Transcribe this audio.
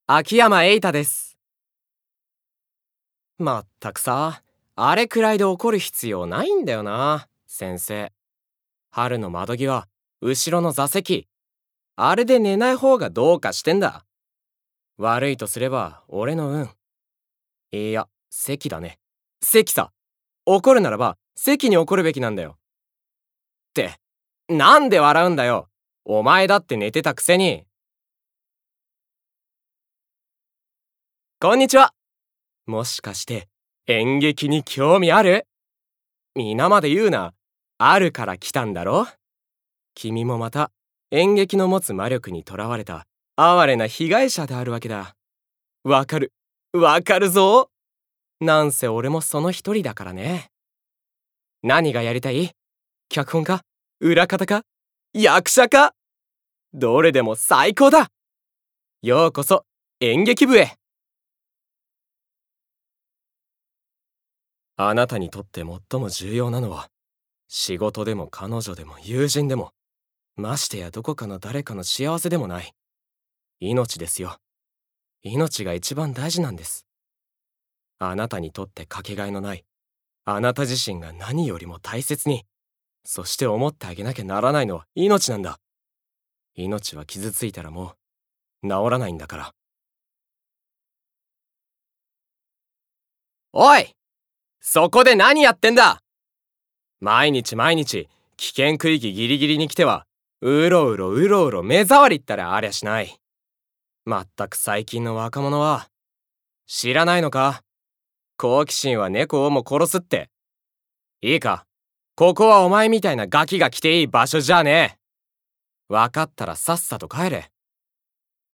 秋山瑛太です。まったくさ、あれくらいで怒る必要ないんだよな、先生。春の窓際、後ろの座席。あれで寝ない方がどうかしてんだ。悪いとすれば俺の運。いや、席だね。席さ。怒るならば席に怒るべきなんだよ。って、なんで笑うんだよ。お前だって寝てたくせに。こんにちは。もしかして演劇に興味ある？皆まで言うな。あるから来たんだろ。君もまた演劇の持つ魔力にとらわれた哀れな被害者であるわけだ。わかる、わかるぞ。なんせ俺もその一人だからね。何がやりたい？脚本か？裏方か？役者か？どれでも最高だ。ようこそ演劇部へ。あなたにとって最も重要なのは、仕事でも彼女でも友人でも、ましてやどこかの誰かの幸せでもない。命ですよ。命が一番大事なんです。あなたにとってかけがえのない、あなた自身が何よりも大切に、そして思ってあげなきゃならないのは命なんだ。命は傷ついたらもう治らないんだから。おい、そこで何やってんだ。毎日毎日危険区域ギリギリに来てはうろうろ目障りったらありゃしない。まったく最近の若者は知らないのか。好奇心は猫をも殺すって。いいか、ここはお前みたいなガキが来ていい場所じゃねえ。分かったらさっさと帰れ。